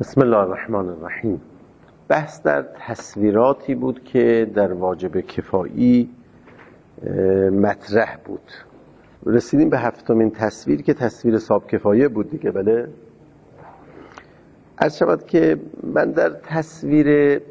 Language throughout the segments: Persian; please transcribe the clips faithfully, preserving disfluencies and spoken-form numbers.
بسم الله الرحمن الرحیم. بحث در تصویراتی بود که در واجب کفایی مطرح بود. رسیدیم به هفتمین تصویر که تصویر صاحب کفایه بود دیگه. بله، عرض شود که من در تصویر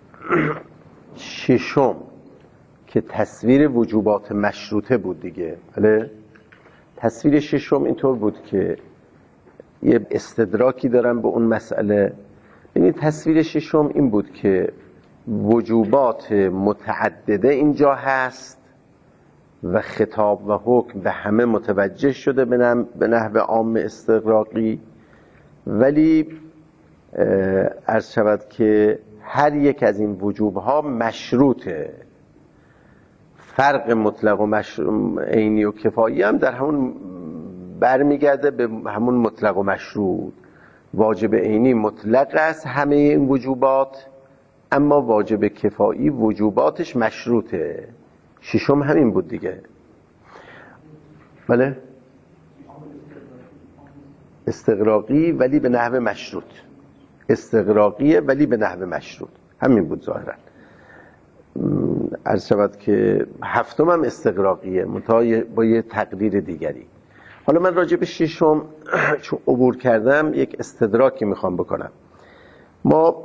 ششم که تصویر وجوبات مشروطه بود دیگه، بله، تصویر ششم اینطور بود که یه استدراکی دارم به اون مسئله. یعنی تصویر ششم این بود که وجوبات متعدده اینجا هست و خطاب و حکم به همه متوجه شده به نحو عام استغراقی، ولی عرض شود که هر یک از این وجوبها مشروطه. فرق مطلق و مشروط عینی و کفایی هم در همون برمیگرده به همون مطلق و مشروط. واجب عینی مطلق است همه این وجوبات، اما واجب کفایی وجوباتش مشروطه. ششم همین بود دیگه. بله، استغراقی ولی به نحو مشروط، استغراقیه ولی به نحو مشروط، همین بود ظاهرا. عرض شود که هفتم هم استغراقیه منتها با یه تقدیر دیگری. حالا من راجع به ششم چون عبور کردم یک استدراکی میخوام بکنم. ما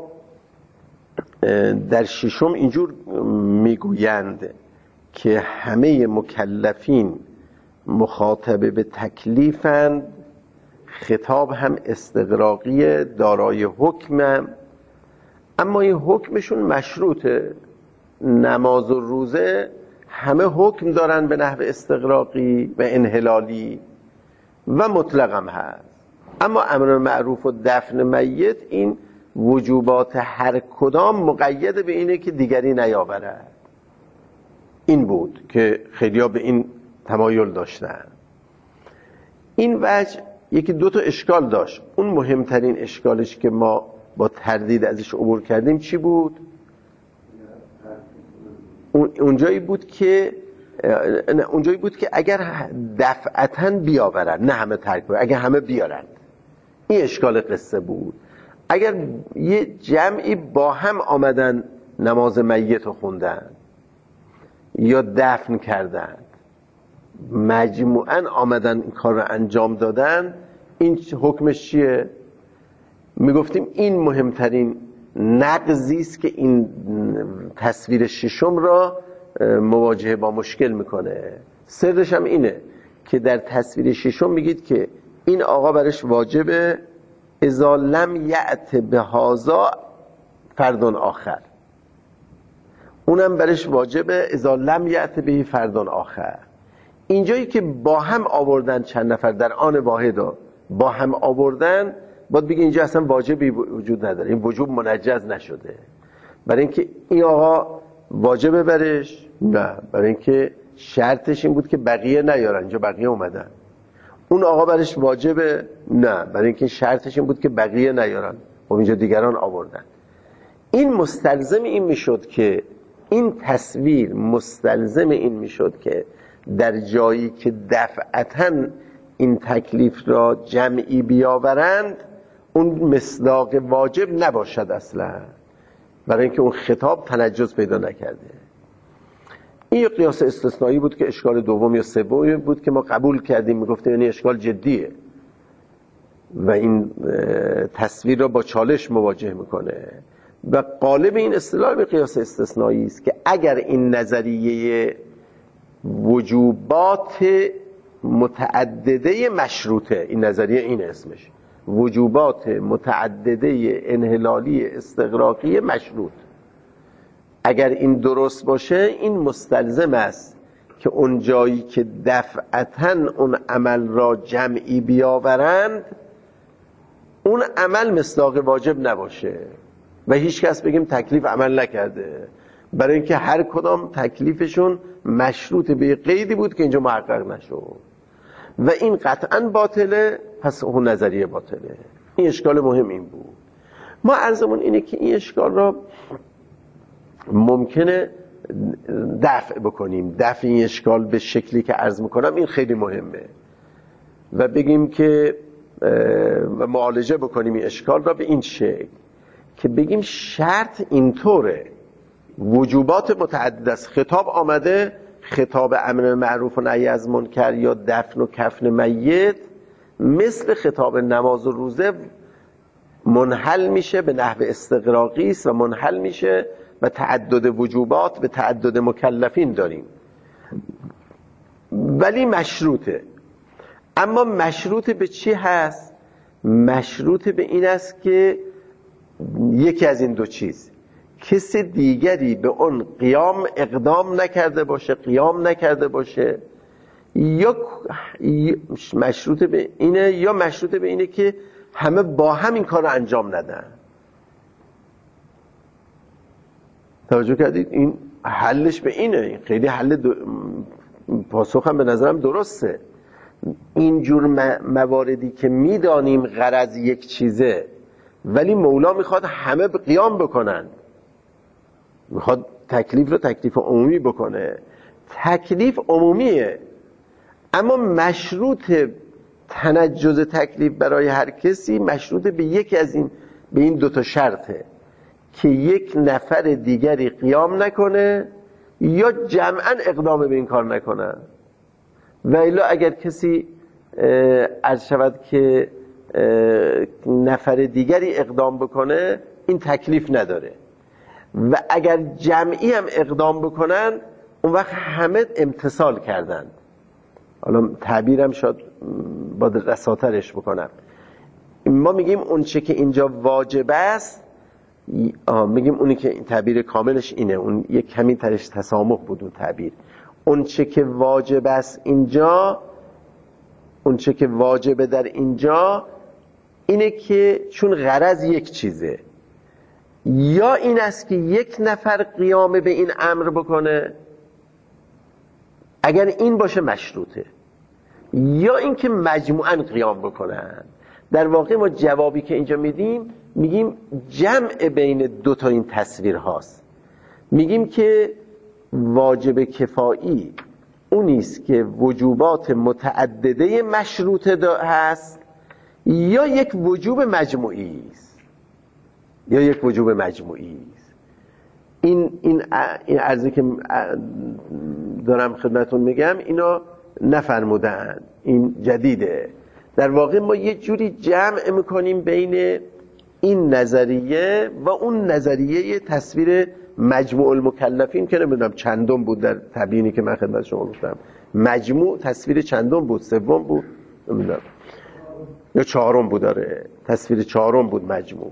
در ششم اینجور میگویند که همه مکلفین مخاطب به تکلیفند، خطاب هم استغراقی دارای حکم، اما این حکمشون مشروطه. نماز و روزه همه حکم دارن به نحو استغراقی و انحلالی و مطلق هم هست، اما امر معروف و دفن میت این وجوبات هر کدام مقید به اینه که دیگری نیاورد. این بود که خیلیا به این تمایل داشتن. این وجه یکی دو تا اشکال داشت. اون مهمترین اشکالش که ما با تردید ازش عبور کردیم چی بود؟ اونجایی بود که اونجایی بود که اگر دفعتاً بیاورن، نه همه ترک بود، اگر همه بیارن، این اشکال قصه بود. اگر یه جمعی با هم آمدن نماز میت رو خوندن یا دفن کردن، مجموعاً آمدن این کار رو انجام دادن، این حکمش چیه؟ میگفتیم این مهمترین نقضی است که این تصویر ششم را مواجهه با مشکل میکنه. سرش هم اینه که در تصویر ششم میگید که این آقا برش واجبه اذا لم یأت بهذا فرد آخر، اونم برش واجبه اذا لم یأت به فرد آخر. اینجایی که با هم آوردن چند نفر در آن واحد با هم آوردن، باید بگه اینجا اصلا واجبی وجود نداره، این وجوب منجز نشده. برای اینکه این آقا واجبه برش؟ نه، برای اینکه شرطش این بود که بقیه نیارن، اینجا بقیه اومدن. اون آقا برش واجبه؟ نه، برای اینکه شرطش این بود که بقیه نیارن، خب اینجا دیگران آوردن. این مستلزم این میشد که این تصویر مستلزم این میشد که در جایی که دفعتاً این تکلیف را جمعی بیاورند، اون مصداق واجب نباشد اصلا، برای اینکه اون خطاب تنجس پیدا نکرده. این یک قیاس استثنایی بود که اشکال دوم یا سومی بود که ما قبول کردیم، میگفتیم یعنی اشکال جدیه و این تصویر را با چالش مواجه میکنه و غالب این اصطلاح به قیاس استثنایی است که اگر این نظریه وجوبات متعدده مشروطه، این نظریه این اسمش وجوبات متعدده انحلالی استغراقی مشروط، اگر این درست باشه، این مستلزم است که اون جایی که دفعتاً اون عمل را جمعی بیاورند، اون عمل مصداق واجب نباشه و هیچ کس بگیم تکلیف عمل نکرده، برای اینکه هر کدام تکلیفشون مشروط به قیدی بود که اینجا محقق نشد و این قطعاً باطله، پس اون نظریه باطله. این اشکال مهم این بود. ما عرضمون اینه که این اشکال را ممکنه دفع بکنیم. دفع این اشکال به شکلی که عرض میکنم این خیلی مهمه و بگیم که و معالجه بکنیم این اشکال را به این شکل که بگیم شرط اینطوره، وجوبات متعدد است. خطاب آمده، خطاب امر معروف و نهی از منکر یا دفن و کفن میت مثل خطاب نماز و روزه منحل میشه به نحو استغراقی است و منحل میشه و تعدد وجوبات به تعدد مکلفین داریم، ولی مشروطه. اما مشروط به چی هست؟ مشروط به این است که یکی از این دو چیز، کسی دیگری به اون قیام اقدام نکرده باشه، قیام نکرده باشه، یا مشروط به اینه یا مشروط به اینه که همه با هم این کار رو انجام ندن. توجه کردید؟ این حلش به اینه. خیلی حل دو... پاسخ هم به نظرم درسته. اینجور مواردی که میدانیم غرض یک چیزه ولی مولا میخواد همه قیام بکنن، میخواد تکلیف رو تکلیف عمومی بکنه، تکلیف عمومیه اما مشروط تنجز تکلیف برای هر کسی مشروط به یکی از این به این دوتا شرطه که یک نفر دیگری قیام نکنه یا جمعا اقدام به این کار نکنن. و الا اگر کسی عرض شود که نفر دیگری اقدام بکنه این تکلیف نداره، و اگر جمعی هم اقدام بکنن اون وقت همه امتثال کردن. حالا تعبیرم شاید با رساترش بکنم، ما میگیم اون چه که اینجا واجب است، میگیم اونی که این تعبیر کاملش اینه، اون یک کمی ترش تسامح بود اون تعبیر. اون چه که واجب است اینجا، اون چه که واجبه در اینجا اینه که چون غرض یک چیزه، یا این است که یک نفر قیام به این امر بکنه، اگر این باشه مشروطه، یا این که مجموعاً قیام بکنن. در واقع ما جوابی که اینجا میدیم میگیم جمع بین دو تا این تصویر هاست. میگیم که واجب کفایی اونیست که وجوبات متعدده مشروطه هست، یا یک وجوب مجموعی است، یا یک وجوب مجموعی است. این این این عرضی که دارم خدمتون میگم اینا نفرمودن، این جدیده. در واقع ما یه جوری جمع میکنیم بین این نظریه و اون نظریه تصویر مجموع المکلفین که نمیدونم چندم بود در تبیینی که من خدمت شما گفتم، مجموع تصویر چندم بود، سوم بود نمیدونم یا چهارم بود، داره تصویر چهارم بود مجموع.